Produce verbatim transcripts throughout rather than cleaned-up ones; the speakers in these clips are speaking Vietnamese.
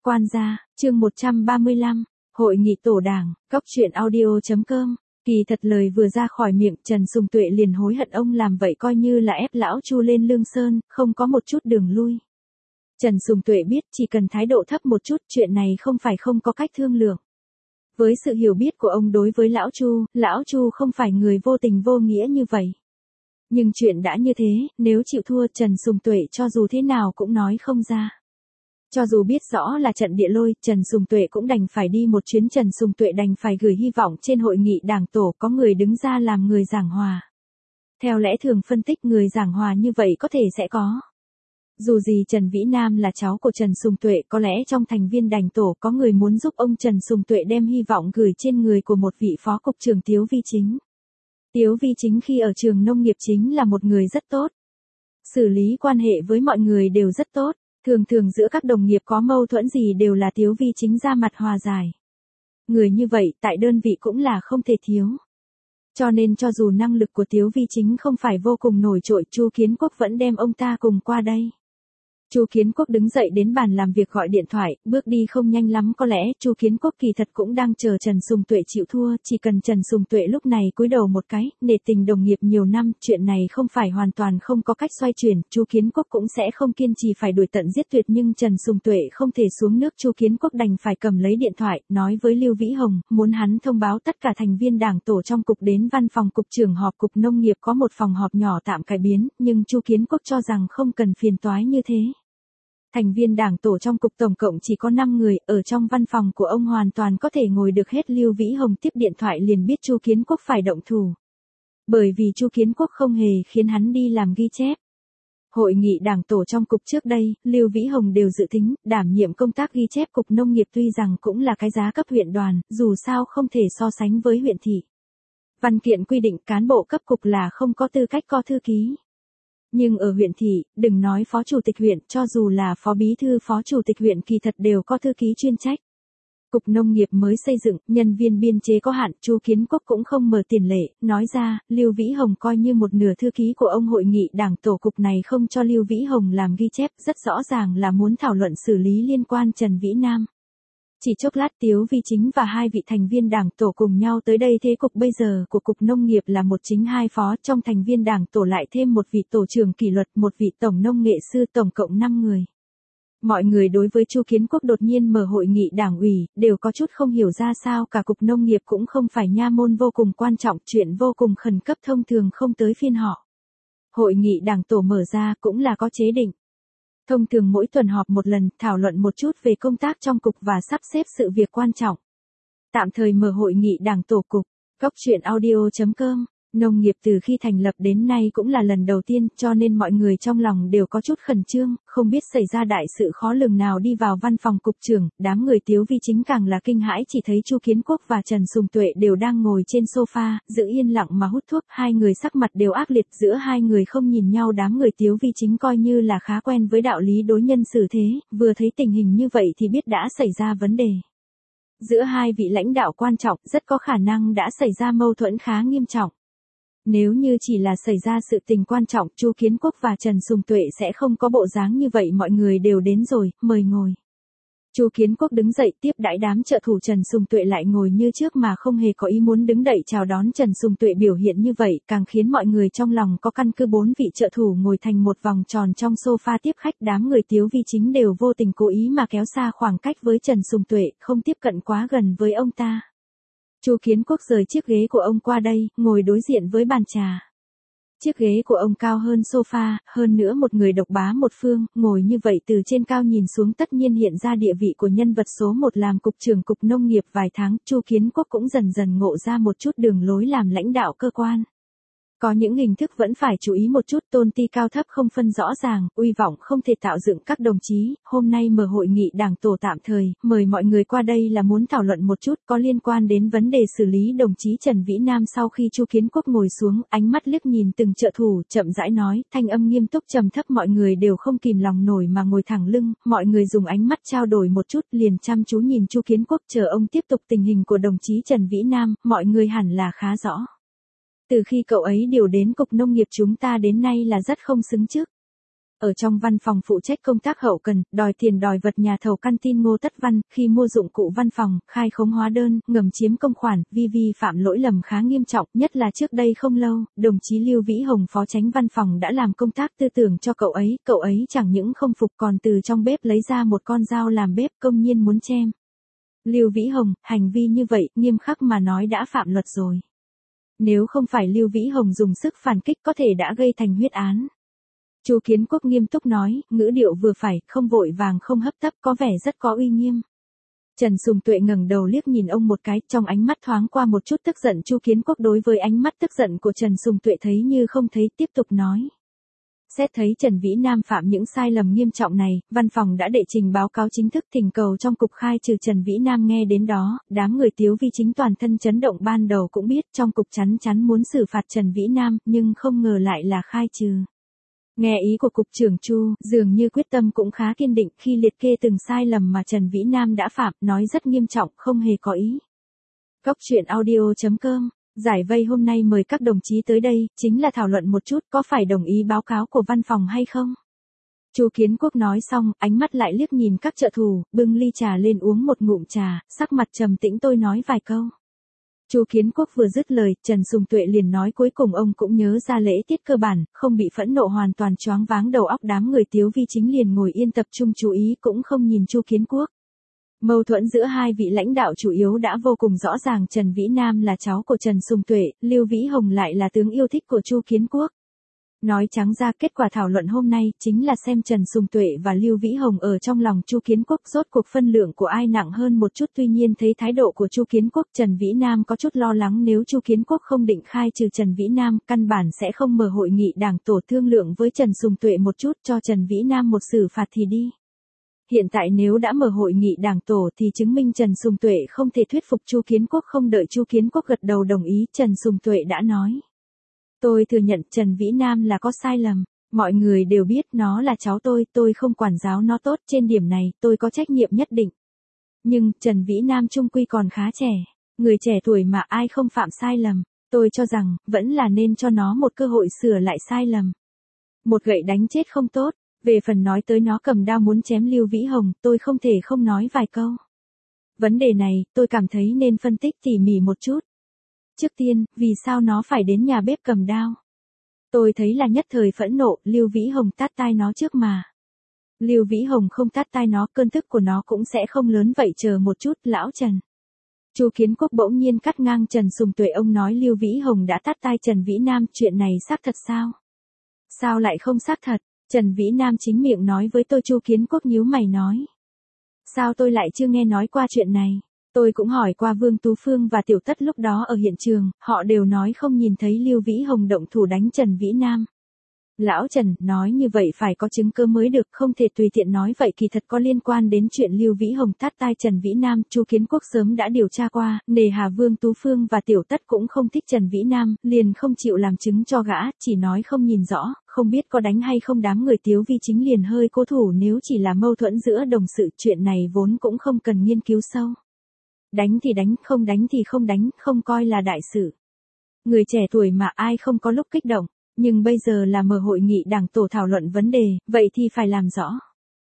Quan gia, chương một trăm ba mươi lăm, Hội nghị tổ đảng, Cóc truyện audio chấm com. Kỳ thật lời vừa ra khỏi miệng Trần Sùng Tuệ liền hối hận ông làm vậy coi như là ép lão Chu lên lương sơn, không có một chút đường lui. Trần Sùng Tuệ biết chỉ cần thái độ thấp một chút chuyện này không phải không có cách thương lượng. Với sự hiểu biết của ông đối với lão Chu, lão Chu không phải người vô tình vô nghĩa như vậy. Nhưng chuyện đã như thế, nếu chịu thua Trần Sùng Tuệ cho dù thế nào cũng nói không ra. Cho dù biết rõ là trận địa lôi, Trần Sùng Tuệ cũng đành phải đi một chuyến. Trần Sùng Tuệ đành phải gửi hy vọng trên hội nghị đảng tổ có người đứng ra làm người giảng hòa. Theo lẽ thường phân tích người giảng hòa như vậy có thể sẽ có. Dù gì Trần Vĩ Nam là cháu của Trần Sùng Tuệ, có lẽ trong thành viên đảng tổ có người muốn giúp ông Trần Sùng Tuệ đem hy vọng gửi trên người của một vị phó cục trưởng Tiếu Vi Chính. Tiếu Vi Chính khi ở trường nông nghiệp chính là một người rất tốt. Xử lý quan hệ với mọi người đều rất tốt. Thường thường giữa các đồng nghiệp có mâu thuẫn gì đều là Tiếu Vi Chính ra mặt hòa giải. Người như vậy tại đơn vị cũng là không thể thiếu. Cho nên cho dù năng lực của Tiếu Vi Chính không phải vô cùng nổi trội, Chu Kiến Quốc vẫn đem ông ta cùng qua đây. Chu Kiến Quốc đứng dậy đến bàn làm việc gọi điện thoại, bước đi không nhanh lắm, có lẽ Chu Kiến Quốc kỳ thật cũng đang chờ Trần Sùng Tuệ chịu thua, chỉ cần Trần Sùng Tuệ lúc này cúi đầu một cái, nể tình đồng nghiệp nhiều năm, chuyện này không phải hoàn toàn không có cách xoay chuyển, Chu Kiến Quốc cũng sẽ không kiên trì phải đuổi tận giết tuyệt, nhưng Trần Sùng Tuệ không thể xuống nước, Chu Kiến Quốc đành phải cầm lấy điện thoại, nói với Lưu Vĩ Hồng, muốn hắn thông báo tất cả thành viên đảng tổ trong cục đến văn phòng cục trưởng họp. Cục nông nghiệp có một phòng họp nhỏ tạm cải biến, nhưng Chu Kiến Quốc cho rằng không cần phiền toái như thế. Thành viên đảng tổ trong cục tổng cộng chỉ có năm người, ở trong văn phòng của ông hoàn toàn có thể ngồi được hết. Lưu Vĩ Hồng tiếp điện thoại liền biết Chu Kiến Quốc phải động thủ. Bởi vì Chu Kiến Quốc không hề khiến hắn đi làm ghi chép. Hội nghị đảng tổ trong cục trước đây, Lưu Vĩ Hồng đều dự tính, đảm nhiệm công tác ghi chép cục nông nghiệp tuy rằng cũng là cái giá cấp huyện đoàn, dù sao không thể so sánh với huyện thị. Văn kiện quy định cán bộ cấp cục là không có tư cách có thư ký. Nhưng ở huyện thị, đừng nói phó chủ tịch huyện, cho dù là phó bí thư phó chủ tịch huyện kỳ thật đều có thư ký chuyên trách. Cục nông nghiệp mới xây dựng, nhân viên biên chế có hạn, Chu Kiến Quốc cũng không mở tiền lệ, nói ra, Lưu Vĩ Hồng coi như một nửa thư ký của ông. Hội nghị đảng tổ cục này không cho Lưu Vĩ Hồng làm ghi chép, rất rõ ràng là muốn thảo luận xử lý liên quan Trần Vĩ Nam. Chỉ chốc lát Tiếu Vi Chính và hai vị thành viên đảng tổ cùng nhau tới đây. Thế cục bây giờ của cục nông nghiệp là một chính hai phó, trong thành viên đảng tổ lại thêm một vị tổ trưởng kỷ luật, một vị tổng nông nghệ sư, tổng cộng năm người. Mọi người đối với Chu Kiến Quốc đột nhiên mở hội nghị đảng ủy, đều có chút không hiểu ra sao. Cả cục nông nghiệp cũng không phải nha môn vô cùng quan trọng, chuyện vô cùng khẩn cấp thông thường không tới phiên họ. Hội nghị đảng tổ mở ra cũng là có chế định. Thông thường mỗi tuần họp một lần, thảo luận một chút về công tác trong cục và sắp xếp sự việc quan trọng. Tạm thời mở hội nghị đảng tổ cục. Cóc truyện audio chấm com. Nông nghiệp từ khi thành lập đến nay cũng là lần đầu tiên, cho nên mọi người trong lòng đều có chút khẩn trương, không biết xảy ra đại sự khó lường nào. Đi vào văn phòng cục trưởng, đám người Tiếu Vi Chính càng là kinh hãi, chỉ thấy Chu Kiến Quốc và Trần Sùng Tuệ đều đang ngồi trên sofa, giữ yên lặng mà hút thuốc, hai người sắc mặt đều ác liệt, giữa hai người không nhìn nhau. Đám người Tiếu Vi Chính coi như là khá quen với đạo lý đối nhân xử thế, vừa thấy tình hình như vậy thì biết đã xảy ra vấn đề. Giữa hai vị lãnh đạo quan trọng, rất có khả năng đã xảy ra mâu thuẫn khá nghiêm trọng. Nếu như chỉ là xảy ra sự tình quan trọng, Chu Kiến Quốc và Trần Sùng Tuệ sẽ không có bộ dáng như vậy. Mọi người đều đến rồi, mời ngồi. Chu Kiến Quốc đứng dậy tiếp đãi đám trợ thủ. Trần Sùng Tuệ lại ngồi như trước mà không hề có ý muốn đứng dậy chào đón. Trần Sùng Tuệ biểu hiện như vậy càng khiến mọi người trong lòng có căn cứ. Bốn vị trợ thủ ngồi thành một vòng tròn trong sofa tiếp khách. Đám người Tiếu Vi Chính đều vô tình cố ý mà kéo xa khoảng cách với Trần Sùng Tuệ, không tiếp cận quá gần với ông ta. Chu Kiến Quốc rời chiếc ghế của ông qua đây, ngồi đối diện với bàn trà. Chiếc ghế của ông cao hơn sofa, hơn nữa một người độc bá một phương, ngồi như vậy từ trên cao nhìn xuống tất nhiên hiện ra địa vị của nhân vật số một. Làm cục trưởng cục nông nghiệp vài tháng, Chu Kiến Quốc cũng dần dần ngộ ra một chút đường lối làm lãnh đạo cơ quan. Có những hình thức vẫn phải chú ý một chút, tôn ti cao thấp không phân rõ ràng, uy vọng không thể tạo dựng. Các đồng chí, hôm nay mở hội nghị đảng tổ tạm thời, mời mọi người qua đây là muốn thảo luận một chút có liên quan đến vấn đề xử lý đồng chí Trần Vĩ Nam. Sau khi Chu Kiến Quốc ngồi xuống, ánh mắt liếc nhìn từng trợ thủ, chậm rãi nói, thanh âm nghiêm túc trầm thấp. Mọi người đều không kìm lòng nổi mà ngồi thẳng lưng, mọi người dùng ánh mắt trao đổi một chút liền chăm chú nhìn Chu Kiến Quốc, chờ ông tiếp tục. Tình hình của đồng chí Trần Vĩ Nam, mọi người hẳn là khá rõ. Từ khi cậu ấy điều đến cục nông nghiệp chúng ta đến nay là rất không xứng trước. Ở trong văn phòng phụ trách công tác hậu cần, đòi tiền đòi vật nhà thầu căn tin Ngô Tất Văn, khi mua dụng cụ văn phòng, khai khống hóa đơn, ngầm chiếm công khoản, vi vi phạm lỗi lầm khá nghiêm trọng, nhất là trước đây không lâu, đồng chí Lưu Vĩ Hồng phó chánh văn phòng đã làm công tác tư tưởng cho cậu ấy, cậu ấy chẳng những không phục còn từ trong bếp lấy ra một con dao làm bếp công nhiên muốn chém Lưu Vĩ Hồng, hành vi như vậy, nghiêm khắc mà nói đã phạm luật rồi. Nếu không phải Lưu Vĩ Hồng dùng sức phản kích có thể đã gây thành huyết án. Chu Kiến Quốc nghiêm túc nói, ngữ điệu vừa phải, không vội vàng không hấp tấp, có vẻ rất có uy nghiêm. Trần Sùng Tuệ ngẩng đầu liếc nhìn ông một cái, trong ánh mắt thoáng qua một chút tức giận. Chu Kiến Quốc đối với ánh mắt tức giận của Trần Sùng Tuệ thấy như không thấy, tiếp tục nói. Xét thấy Trần Vĩ Nam phạm những sai lầm nghiêm trọng này, văn phòng đã đệ trình báo cáo chính thức thỉnh cầu trong cục khai trừ Trần Vĩ Nam. Nghe đến đó, đám người Tiếu Vi Chính toàn thân chấn động, ban đầu cũng biết trong cục chắn chắn muốn xử phạt Trần Vĩ Nam, nhưng không ngờ lại là khai trừ. Nghe ý của cục trưởng Chu, dường như quyết tâm cũng khá kiên định khi liệt kê từng sai lầm mà Trần Vĩ Nam đã phạm, nói rất nghiêm trọng, không hề có ý. Góc truyện audio chấm com, giải vây hôm nay mời các đồng chí tới đây, chính là thảo luận một chút có phải đồng ý báo cáo của văn phòng hay không. Chu Kiến Quốc nói xong, ánh mắt lại liếc nhìn các trợ thủ, bưng ly trà lên uống một ngụm trà, sắc mặt trầm tĩnh. Tôi nói vài câu. Chu Kiến Quốc vừa dứt lời, Trần Sùng Tuệ liền nói cuối cùng ông cũng nhớ ra lễ tiết cơ bản, không bị phẫn nộ hoàn toàn choáng váng đầu óc. Đám người Tiếu Vi Chính liền ngồi yên tập trung chú ý cũng không nhìn Chu Kiến Quốc. Mâu thuẫn giữa hai vị lãnh đạo chủ yếu đã vô cùng rõ ràng. Trần Vĩ Nam là cháu của Trần Sùng Tuệ, Lưu Vĩ Hồng lại là tướng yêu thích của Chu Kiến Quốc. Nói trắng ra kết quả thảo luận hôm nay chính là xem Trần Sùng Tuệ và Lưu Vĩ Hồng ở trong lòng Chu Kiến Quốc rốt cuộc phân lượng của ai nặng hơn một chút. Tuy nhiên thấy thái độ của Chu Kiến Quốc, Trần Vĩ Nam có chút lo lắng nếu Chu Kiến Quốc không định khai trừ Trần Vĩ Nam, căn bản sẽ không mở hội nghị đảng tổ thương lượng với Trần Sùng Tuệ một chút cho Trần Vĩ Nam một xử phạt thì đi. Hiện tại nếu đã mở hội nghị đảng tổ thì chứng minh Trần Sùng Tuệ không thể thuyết phục Chu Kiến Quốc. Không đợi Chu Kiến Quốc gật đầu đồng ý, Trần Sùng Tuệ đã nói. Tôi thừa nhận Trần Vĩ Nam là có sai lầm, mọi người đều biết nó là cháu tôi, tôi không quản giáo nó tốt, trên điểm này tôi có trách nhiệm nhất định. Nhưng, Trần Vĩ Nam chung quy còn khá trẻ, người trẻ tuổi mà ai không phạm sai lầm, tôi cho rằng, vẫn là nên cho nó một cơ hội sửa lại sai lầm. Một gậy đánh chết không tốt, về phần nói tới nó cầm đao muốn chém Lưu Vĩ Hồng, tôi không thể không nói vài câu. Vấn đề này, tôi cảm thấy nên phân tích tỉ mỉ một chút. Trước tiên, vì sao nó phải đến nhà bếp cầm đao? Tôi thấy là nhất thời phẫn nộ, Lưu Vĩ Hồng tát tai nó trước mà. Lưu Vĩ Hồng không tát tai nó, cơn tức của nó cũng sẽ không lớn vậy. Chờ một chút, lão Trần. Chu Kiến Quốc bỗng nhiên cắt ngang Trần Sùng Tuệ, ông nói Lưu Vĩ Hồng đã tát tai Trần Vĩ Nam, chuyện này xác thật sao? Sao lại không xác thật? Trần Vĩ Nam chính miệng nói với tôi. Chu Kiến Quốc nhíu mày nói. Sao tôi lại chưa nghe nói qua chuyện này? Tôi cũng hỏi qua Vương Tú Phương và Tiểu Tất lúc đó ở hiện trường, họ đều nói không nhìn thấy Lưu Vĩ Hồng động thủ đánh Trần Vĩ Nam. Lão Trần, nói như vậy phải có chứng cứ mới được, không thể tùy tiện nói vậy. Kỳ thật có liên quan đến chuyện Lưu Vĩ Hồng tát tai Trần Vĩ Nam, Chu Kiến Quốc sớm đã điều tra qua, nề hà Vương Tú Phương và Tiểu Tất cũng không thích Trần Vĩ Nam, liền không chịu làm chứng cho gã, chỉ nói không nhìn rõ, không biết có đánh hay không. Đám người Tiếu Vi Chính liền hơi cố thủ, nếu chỉ là mâu thuẫn giữa đồng sự, chuyện này vốn cũng không cần nghiên cứu sâu. Đánh thì đánh, không đánh thì không đánh, không coi là đại sự. Người trẻ tuổi mà ai không có lúc kích động, nhưng bây giờ là mở hội nghị đảng tổ thảo luận vấn đề, vậy thì phải làm rõ.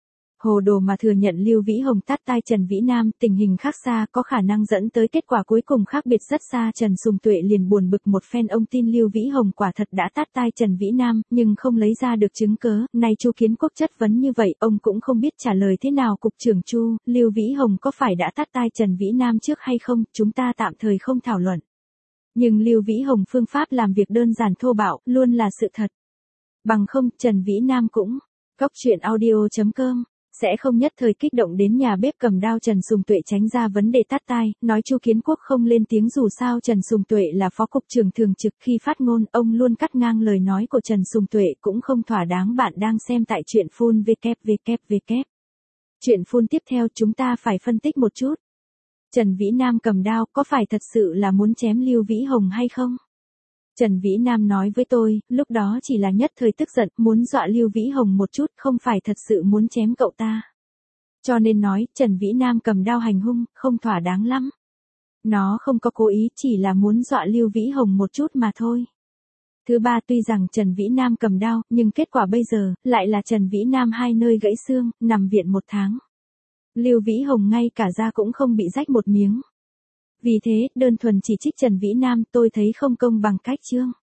Hồ đồ mà thừa nhận Lưu Vĩ Hồng tát tai Trần Vĩ Nam, tình hình khác xa, có khả năng dẫn tới kết quả cuối cùng khác biệt rất xa. Trần Sùng Tuệ liền buồn bực một phen, ông tin Lưu Vĩ Hồng quả thật đã tát tai Trần Vĩ Nam, nhưng không lấy ra được chứng cớ. Nay Chu Kiến Quốc chất vấn như vậy, ông cũng không biết trả lời thế nào. Cục trưởng Chu, Lưu Vĩ Hồng có phải đã tát tai Trần Vĩ Nam trước hay không, chúng ta tạm thời không thảo luận. Nhưng Lưu Vĩ Hồng phương pháp làm việc đơn giản thô bạo, luôn là sự thật. Bằng không, Trần Vĩ Nam cũng. Góc truyện audio chấm com sẽ không nhất thời kích động đến nhà bếp cầm đao. Trần Sùng Tuệ tránh ra vấn đề tát tai, nói Chu Kiến Quốc không lên tiếng. Dù sao Trần Sùng Tuệ là phó cục trưởng thường trực, khi phát ngôn, ông luôn cắt ngang lời nói của Trần Sùng Tuệ, cũng không thỏa đáng. Bạn đang xem tại truyện full vê vê vê. Chuyện full tiếp theo chúng ta phải phân tích một chút. Trần Vĩ Nam cầm đao có phải thật sự là muốn chém Lưu Vĩ Hồng hay không? Trần Vĩ Nam nói với tôi, lúc đó chỉ là nhất thời tức giận, muốn dọa Lưu Vĩ Hồng một chút, không phải thật sự muốn chém cậu ta. Cho nên nói, Trần Vĩ Nam cầm đao hành hung, không thỏa đáng lắm. Nó không có cố ý, chỉ là muốn dọa Lưu Vĩ Hồng một chút mà thôi. Thứ ba, tuy rằng Trần Vĩ Nam cầm đao, nhưng kết quả bây giờ, lại là Trần Vĩ Nam hai nơi gãy xương, nằm viện một tháng. Lưu Vĩ Hồng ngay cả da cũng không bị rách một miếng. Vì thế, đơn thuần chỉ trích Trần Vĩ Nam tôi thấy không công bằng cách Trương